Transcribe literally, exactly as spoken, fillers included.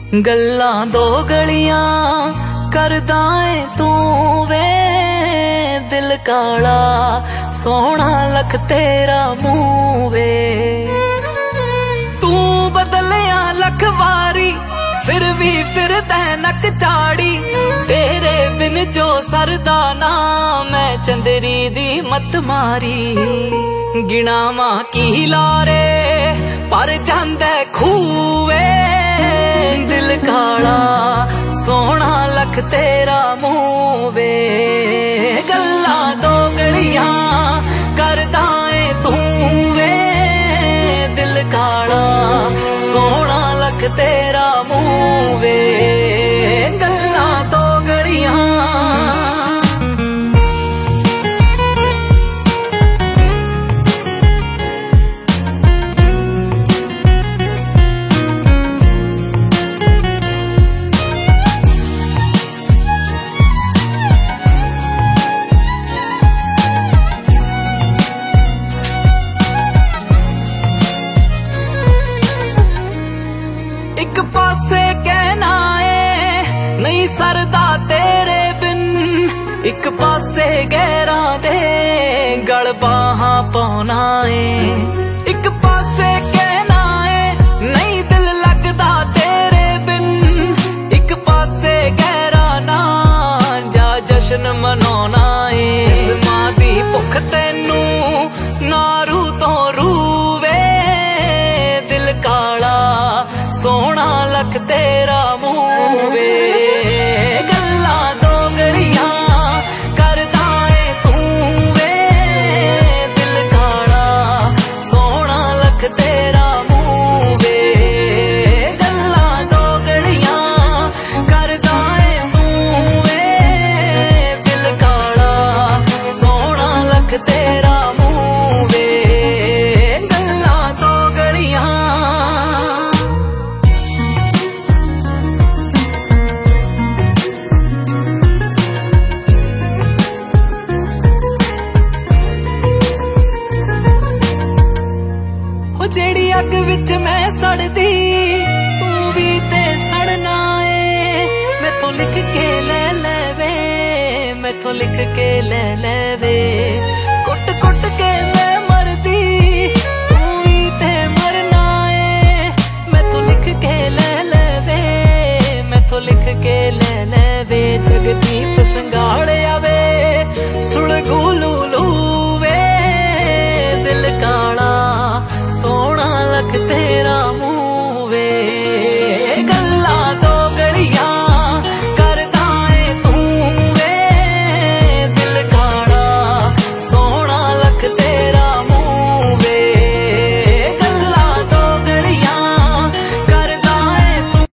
गल्लां दो गलियां करदा ऐ तू वे, दिल काला सोहना लख तेरा मुंह वे। तू बदलिया लख वारी फिर भी फिर नक चाड़ी, तेरे बिन जो सरदा ना मैं चंदरी दी मत मारी। गिणावां की लारे पर जांदे खूवे, दिल काला सोहना लख तेरा मुंह वे। गल्लां दो गलियां करदा ऐ तू वे, दिल काला सोहना लख तेरा मुंह वे। गल्लां दो गलियां एक पासे कहना है नहीं सरदा तेरे बिन, एक पासे गैरा दे गल बाहां पाना है। एक पासे कहना है नहीं दिल लगदा तेरे बिन, एक पासे गैरा ना जा जश्न मनाना है। जिस्मां दी भुख तैनू नारू तो रूवे, दिल काला सोहना लख तेरा मुंह वे। गल्लां दो गलियां करदा ऐ तू वे, दिल काला सोहना लख तेरा मुंह वे। गल्लां दो गलियां करदा ऐ तू वे, दिल काला सोहना लख तेरा मुंह वे। गल्लां दो गलियां जेड़ी अग विच मैं सड़दी तू भी ते सड़ना है। मैथों लिख के ले ले वे, मैथों लिख के ले ले वे।